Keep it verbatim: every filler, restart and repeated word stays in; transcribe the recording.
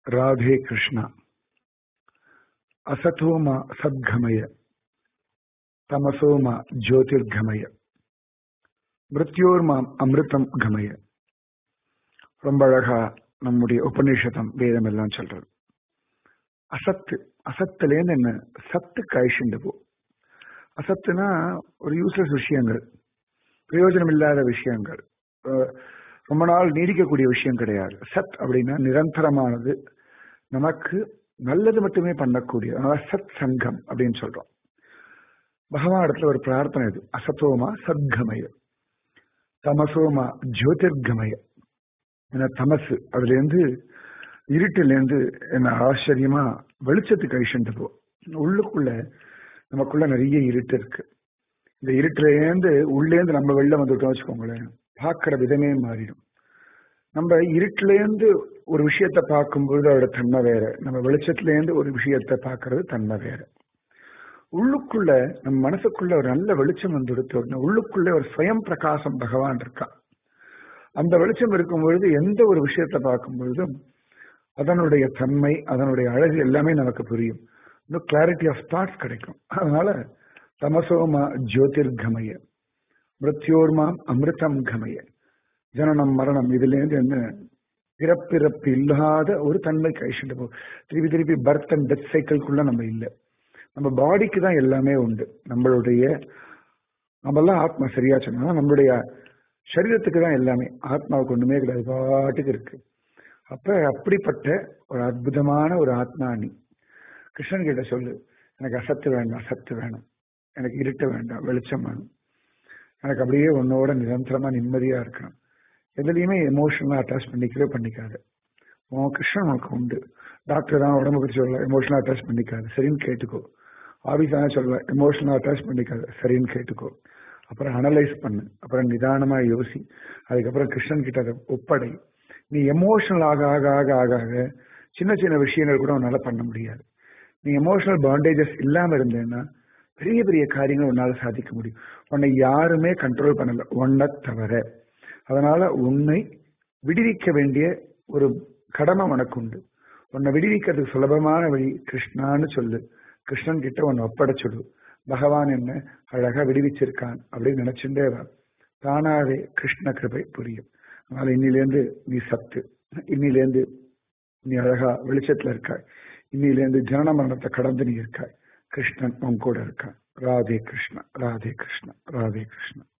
राधे कृष्णा असतो मा सद्गमय तमसो मा ज्योतिर्गमय மிருத்யோர்மாம் அமிர்தம் கமய. ரொம்ப அழகா நம்முடைய உபநிஷதம் வேதம் எல்லாம் சொல்றது. அசத்து அசத்துலேருந்து என்ன சத்து கழிச்சுண்டு போ. அசத்துனா ஒரு யூஸ்லெஸ் விஷயங்கள், பிரயோஜனம் இல்லாத விஷயங்கள், ரொம்ப நாள் நீடிக்கக்கூடிய விஷயம் கிடையாது. சத் அப்படின்னா நிரந்தரமானது, நமக்கு நல்லது மட்டுமே பண்ணக்கூடிய சத் சங்கம் அப்படின்னு சொல்றோம். பகவான் இடத்துல ஒரு பிரார்த்தனை இது. அசத்தோமா சத்கமய தமசோமா ஜோதிர்கமய. ஏன்னா தமசு அதுல இருந்து இருட்டுல இருந்து என்ன ஆச்சரியமா வெளிச்சத்துக்கு கழிச்சுட்டு போ. உள்ளுக்குள்ள நமக்குள்ள நிறைய இருட்டு இருக்கு. இந்த இருட்டுல இருந்து உள்ளேந்து நம்ம வெளில வந்துட்டோம் வச்சுக்கோங்களேன், பார்க்கிற விதமே மாறிடும். நம்ம இருட்டுல இருந்து ஒரு விஷயத்த பார்க்கும்போது அதோட தன்மை வேற, நம்ம வெளிச்சத்துல இருந்து ஒரு விஷயத்த பார்க்கறது தன்மை வேற. உள்ளுக்குள்ள நம்ம மனசுக்குள்ள ஒரு நல்ல வெளிச்சம் வந்து எடுத்து உள்ளுக்குள்ள ஒரு ஸ்வயம் பிரகாசம் பகவான் இருக்கான். அந்த வெளிச்சம் இருக்கும் பொழுது எந்த ஒரு விஷயத்தை பார்க்கும் பொழுதும் அதனுடைய தன்மை, அதனுடைய அழகு எல்லாமே நமக்கு புரியும். இன்னும் கிளாரிட்டி ஆஃப் தாட்ஸ் கிடைக்கும். அதனால தமசோமா ஜோதிர்கமய மிருத்யோர்மாம் அமிர்தம் கமய. ஜனனம் மரணம் இதுல இருந்து என்ன பிறப்பிறப்பு இல்லாத ஒரு தன்மை கழிச்சுட்டு போ. திருப்பி திருப்பி பர்த் அண்ட் டெத் சைக்கிள்குள்ள நம்ம இல்லை. நம்ம பாடிக்கு தான் எல்லாமே உண்டு. நம்மளுடைய நம்மெல்லாம் ஆத்மா சரியா சொன்னா நம்மளுடைய சரீரத்துக்கு தான் எல்லாமே, ஆத்மாவுக்கு ஒண்ணுமே கிடையாது, பாட்டுக்கு இருக்கு. அப்ப அப்படிப்பட்ட ஒரு அற்புதமான ஒரு ஆத்மா நீ. கிருஷ்ணன் கிட்ட சொல்லு, எனக்கு அசத்து வேண்டாம், சத்து வேணும், எனக்கு இருட்டு வேண்டாம், வெளிச்சம் வேணும், எனக்கு அப்படியே உன்னோட நிரந்தரமா நிம்மதியா இருக்கணும். எதுலையுமே எமோஷனலா அட்டாச் பண்ணிக்கவே பண்ணிக்காது. உன் கிருஷ்ணன் உனக்கு உண்டு. டாக்டர் தான் உடம்பு பற்றி சொல்ல எமோஷனலா அட்டாச் பண்ணிக்காது, சரின்னு கேட்டுக்கோ. ஆபீஸ் தானே சொல்ல எமோஷனலா அட்டாச் பண்ணிக்காது, சரின்னு கேட்டுக்கோ. அப்புறம் அனலைஸ் பண்ணு, அப்புறம் நிதானமா யோசி, அதுக்கப்புறம் கிருஷ்ணன் கிட்ட அதை ஒப்படை. நீ எமோஷனல் ஆக ஆக ஆக ஆக ஆக சின்ன சின்ன விஷயங்கள் கூட உன்னால பண்ண முடியாது. நீ எமோஷனல் பாண்டேஜஸ் இல்லாம இருந்தேன்னா பெரிய பெரிய காரியங்கள் உன்னால சாதிக்க முடியும். உன்னை யாருமே கண்ட்ரோல் பண்ணல, உன்னை தவிர. அதனால உன்னை விடுவிக்க வேண்டிய ஒரு கடமை உனக்கு உண்டு. உன்னை விடுவிக்கிறதுக்கு சுலபமான வழி கிருஷ்ணான்னு சொல்லு. கிருஷ்ணன் கிட்ட உன்னை ஒப்படைச்சுடு. பகவான் என்ன அழகா விடுவிச்சிருக்கான் அப்படின்னு நினைச்சுட்டே வா. தானாவே கிருஷ்ண கிருபை புரியும். அதனால இன்னிலேருந்து நீ சத்து, இன்னிலேருந்து நீ அழகா வெளிச்சத்துல இருக்காய், இன்னிலேருந்து ஜனன மரணத்தை கடந்து நீ இருக்காய். கிருஷ்ணன் உன் கூட இருக்கான். ராதே கிருஷ்ணா, ராதே கிருஷ்ணா, ராதே கிருஷ்ணா.